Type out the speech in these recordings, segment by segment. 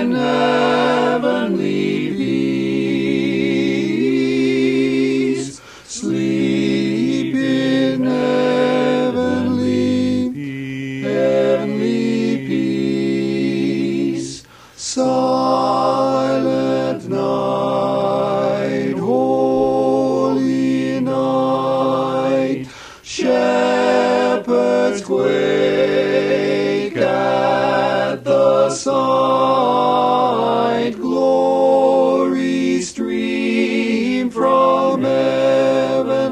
in heavenly peace. Sleep in heavenly peace. Silent night, holy night, shepherds quake at the sight. Glory stream from heaven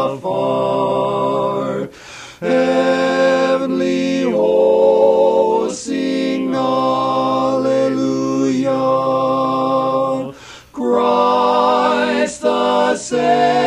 afar. Heavenly hosts sing Alleluia. Christ the Savior